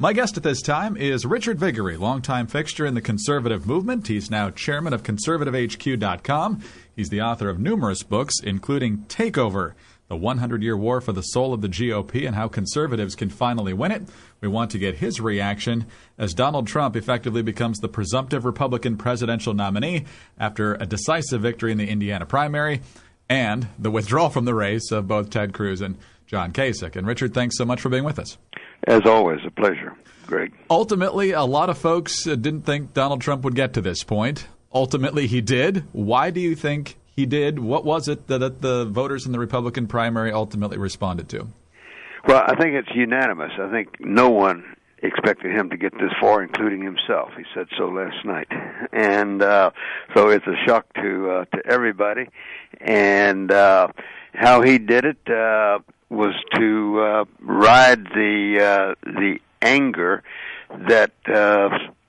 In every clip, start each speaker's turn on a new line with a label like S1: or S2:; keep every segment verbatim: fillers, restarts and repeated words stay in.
S1: My guest at this time is Richard Viguerie, longtime fixture in the conservative movement. He's now chairman of conservative H Q dot com. He's the author of numerous books, including Takeover, The one hundred year War for the Soul of the G O P and How Conservatives Can Finally Win It. We want to get his reaction as Donald Trump effectively becomes the presumptive Republican presidential nominee after a decisive victory in the Indiana primary and the withdrawal from the race of both Ted Cruz and John Kasich. And Richard, thanks so much for being with us.
S2: As always, a pleasure, Greg.
S1: Ultimately, a lot of folks didn't think Donald Trump would get to this point. Ultimately, he did. Why do you think he did? What was it that the voters in the Republican primary ultimately responded to?
S2: Well, I think it's unanimous. I think no one expected him to get this far, including himself. He said so last night. And uh, so it's a shock to uh, to everybody. And uh, how he did it uh, was to uh, ride the uh, the anger that uh,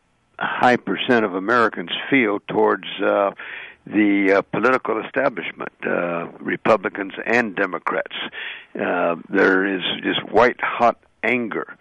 S2: a high percent of Americans feel towards uh, the uh, political establishment, uh, Republicans and Democrats. Uh, there is just white-hot anger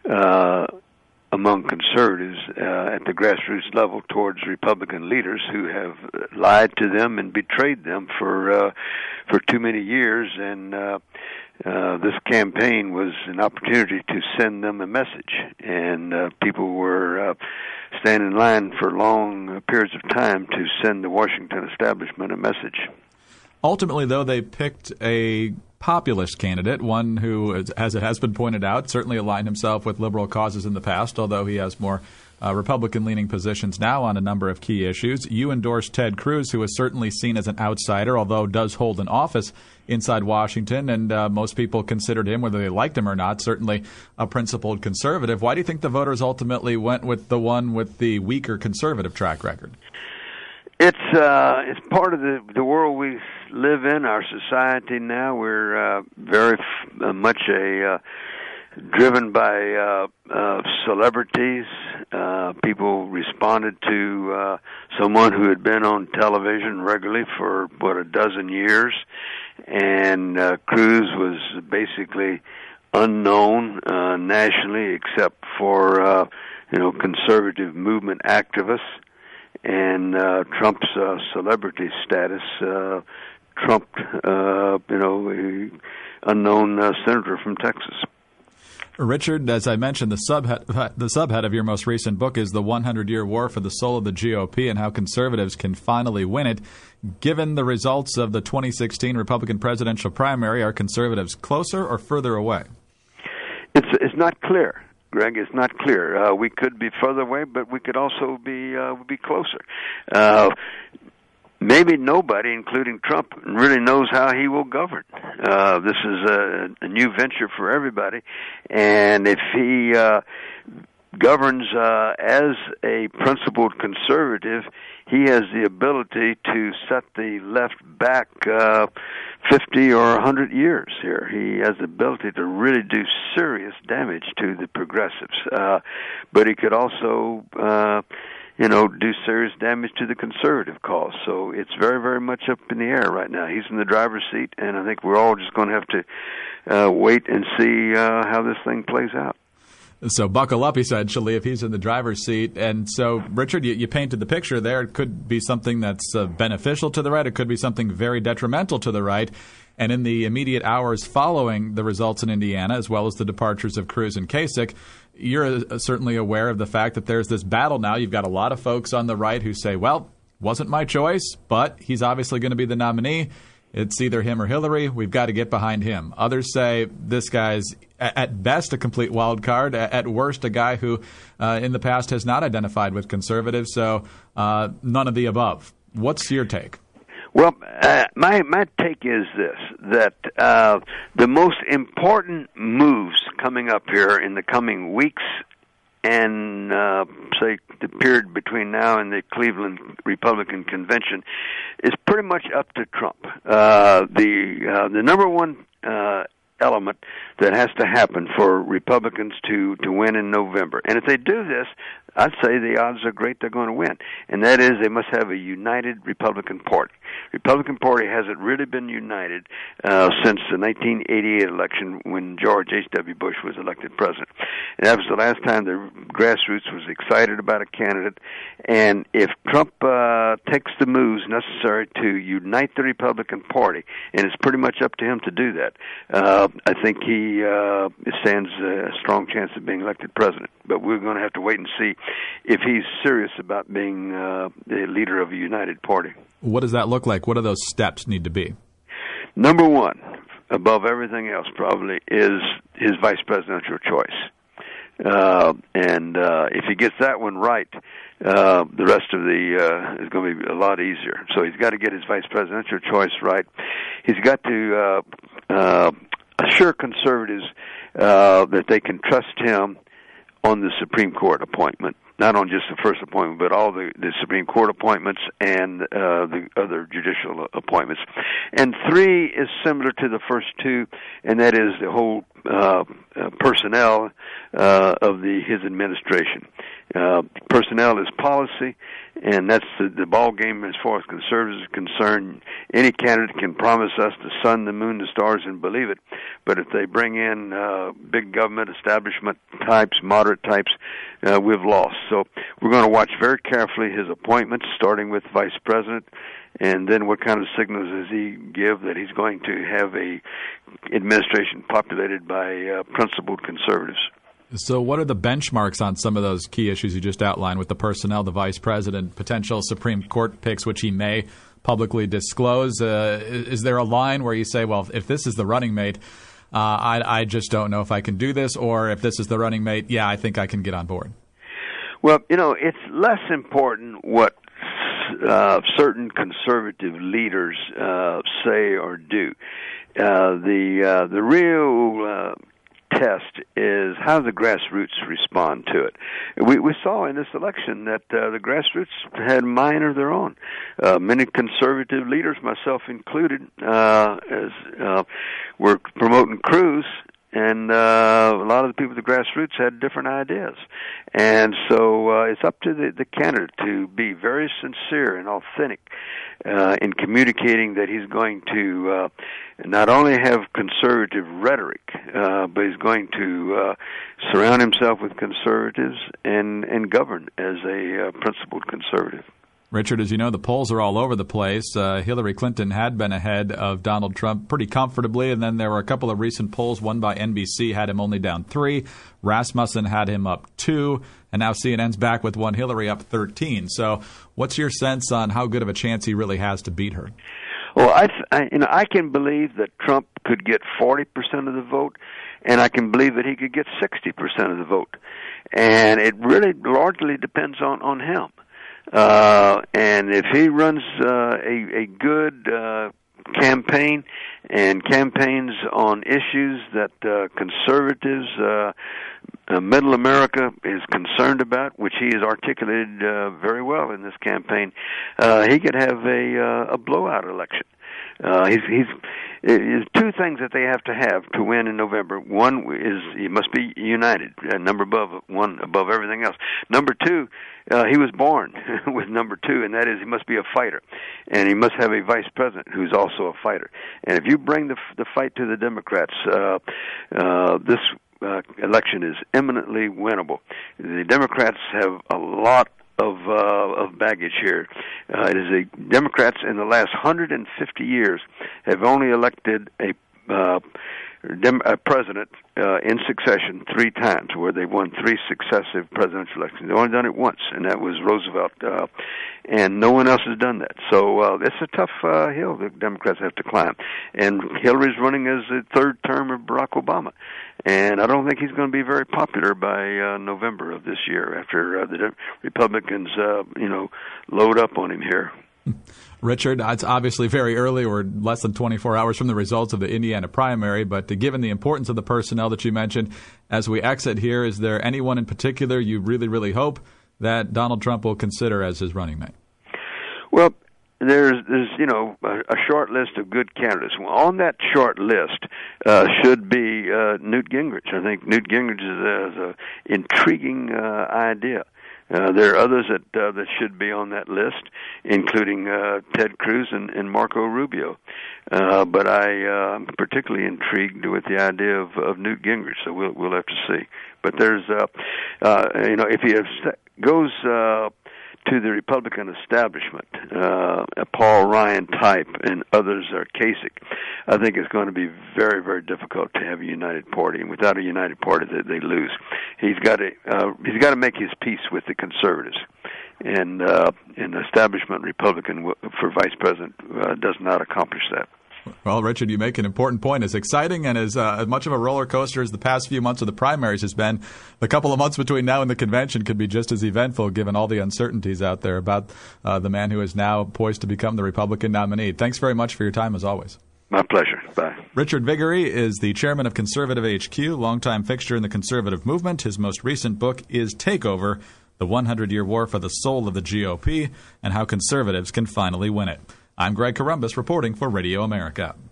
S2: uh, among conservatives uh, at the grassroots level towards Republican leaders who have lied to them and betrayed them for uh, for too many years, and uh, uh, this campaign was an opportunity to send them a message, and uh, people were uh, standing in line for long periods of time to send the Washington establishment a message.
S1: Ultimately, though, they picked a populist candidate, one who, as it has been pointed out, certainly aligned himself with liberal causes in the past, although he has more uh, Republican-leaning positions now on a number of key issues. You endorsed Ted Cruz, who is certainly seen as an outsider, although does hold an office inside Washington, and uh, most people considered him, whether they liked him or not, certainly a principled conservative. Why do you think the voters ultimately went with the one with the weaker conservative track record?
S2: It's uh, it's part of the the world we live in, our society now. We're uh, very f- uh, much a uh, driven by uh, uh, celebrities. Uh, people responded to uh, someone who had been on television regularly for what a dozen years, and uh, Cruz was basically unknown uh, nationally, except for uh, you know conservative movement activists. And uh, Trump's uh, celebrity status uh, trumped, uh, you know, an unknown uh, senator from Texas.
S1: Richard, as I mentioned, the subhead, the subhead of your most recent book is The one hundred year War for the Soul of the G O P and How Conservatives Can Finally Win It. Given the results of the twenty sixteen Republican presidential primary, are conservatives closer or further away?
S2: It's it's not clear. Greg, it's not clear. Uh, we could be further away, but we could also be uh, be closer. Uh, maybe nobody, including Trump, really knows how he will govern. Uh, this is a, a new venture for everybody, and if he uh, governs uh, as a principled conservative, he has the ability to set the left back uh, fifty or one hundred years here. He has the ability to really do serious damage to the progressives. Uh, but he could also, uh, you know, do serious damage to the conservative cause. So it's very, very much up in the air right now. He's in the driver's seat, and I think we're all just going to have to uh, wait and see uh, how this thing plays out.
S1: So buckle up, essentially, if he's in the driver's seat. And so, Richard, you, you painted the picture there. It could be something that's uh, beneficial to the right. It could be something very detrimental to the right. And in the immediate hours following the results in Indiana, as well as the departures of Cruz and Kasich, you're uh, certainly aware of the fact that there's this battle now. You've got a lot of folks on the right who say, well, wasn't my choice, but he's obviously going to be the nominee. It's either him or Hillary. We've got to get behind him. Others say this guy's, at best, a complete wild card. At worst, a guy who uh, in the past has not identified with conservatives. So uh, none of the above. What's your take?
S2: Well, uh, my my take is this, that uh, the most important moves coming up here in the coming weeks and, uh, say, the period between now and the Cleveland Republican Convention is pretty much up to Trump. Uh, the uh, the number one uh, element that has to happen for Republicans to, to win in November, and if they do this, I'd say the odds are great they're going to win, and that is they must have a united Republican Party. Republican Party hasn't really been united uh, since the nineteen eighty-eight election when George H W. Bush was elected president. And that was the last time the grassroots was excited about a candidate. And if Trump uh, takes the moves necessary to unite the Republican Party, and it's pretty much up to him to do that, uh, I think he uh, stands a strong chance of being elected president. But we're going to have to wait and see if he's serious about being uh, the leader of a united party.
S1: What does that look like? What do those steps need to be?
S2: Number one, above everything else probably, is his vice presidential choice. Uh, and uh, if he gets that one right, uh, the rest of the uh, is going to be a lot easier. So he's got to get his vice presidential choice right. He's got to uh, uh, assure conservatives uh, that they can trust him on the Supreme Court appointment. Not on just the first appointment, but all the, the Supreme Court appointments and uh, the other judicial appointments. And three is similar to the first two, and that is the whole uh, uh, personnel uh, of the his administration. Uh, personnel is policy, and that's the, the ball game as far as conservatives are concerned. Any candidate can promise us the sun, the moon, the stars, and believe it. But if they bring in uh, big government establishment types, moderate types, uh, we've lost. So we're going to watch very carefully his appointments, starting with vice president, and then what kind of signals does he give that he's going to have a administration populated by uh, principled conservatives.
S1: So what are the benchmarks on some of those key issues you just outlined with the personnel, the vice president, potential Supreme Court picks, which he may publicly disclose? Uh, is there a line where you say, well, if this is the running mate, uh, I, I just don't know if I can do this, or if this is the running mate, yeah, I think I can get on board?
S2: Well, you know, it's less important what uh, certain conservative leaders uh, say or do. Uh, the uh, the real uh, test is how the grassroots respond to it. We, we saw in this election that uh, the grassroots had a mind of their own. Uh, many conservative leaders, myself included, uh, as uh, were promoting Cruz, and uh, a lot of the people at the grassroots had different ideas. And so uh, it's up to the, the candidate to be very sincere and authentic uh, in communicating that he's going to uh, not only have conservative rhetoric, uh, but he's going to uh, surround himself with conservatives and, and govern as a uh, principled conservative.
S1: Richard, as you know, the polls are all over the place. Uh, Hillary Clinton had been ahead of Donald Trump pretty comfortably, and then there were a couple of recent polls. One by N B C had him only down three. Rasmussen had him up two, and now C N N's back with one Hillary up thirteen. So what's your sense on how good of a chance he really has to beat her?
S2: Well, I, I, you know, I can believe that Trump could get forty percent of the vote, and I can believe that he could get sixty percent of the vote. And it really largely depends on, on him. Uh, and if he runs uh, a, a good uh, campaign and campaigns on issues that uh, conservatives, uh, uh, middle America is concerned about, which he has articulated uh, very well in this campaign, uh, he could have a, uh, a blowout election. Uh, he's, he's, there's two things that they have to have to win in November. One is he must be united, uh, number above one above everything else. Number two, uh, he was born with number two, and that is he must be a fighter, and he must have a vice president who's also a fighter. And if you bring the the fight to the Democrats, uh, uh, this uh, election is eminently winnable. The Democrats have a lot of uh, of baggage here. Uh, it is a Democrats in the last one hundred fifty years have only elected a uh, Dem- a president uh, in succession three times, where they won three successive presidential elections. They've only done it once, and that was Roosevelt, uh, and no one else has done that. So uh, it's a tough uh, hill the Democrats have to climb. And Hillary's running as the third term of Barack Obama, and I don't think he's going to be very popular by uh, November of this year after uh, the Republicans, uh, you know, load up on him here.
S1: Richard, it's obviously very early. We're less than twenty-four hours from the results of the Indiana primary, but given the importance of the personnel that you mentioned, as we exit here, is there anyone in particular you really, really hope that Donald Trump will consider as his running mate?
S2: Well, there's, there's you know, a, a short list of good candidates. On that short list uh, should be uh, Newt Gingrich. I think Newt Gingrich is an intriguing uh, idea. Uh, there are others that uh, that should be on that list, including uh, Ted Cruz and, and Marco Rubio. Uh, but I uh, am particularly intrigued with the idea of, of Newt Gingrich, so we'll we'll have to see. But there's, uh, uh, you know, if he goes uh, to the Republican establishment, uh, a Paul Ryan type and others are Kasich, I think it's going to be very, very difficult to have a united party. And without a united party, they, they lose. He's got to uh, he's got to make his peace with the conservatives, and uh, an establishment Republican for vice president uh, does not accomplish that.
S1: Well, Richard, you make an important point. As exciting and as, uh, as much of a roller coaster as the past few months of the primaries has been, the couple of months between now and the convention could be just as eventful given all the uncertainties out there about uh, the man who is now poised to become the Republican nominee. Thanks very much for your time, as always.
S2: My pleasure. Bye.
S1: Richard Viguerie is the chairman of Conservative H Q, longtime fixture in the conservative movement. His most recent book is Takeover, The one hundred year War for the Soul of the G O P, and How Conservatives Can Finally Win It. I'm Greg Corombos reporting for Radio America.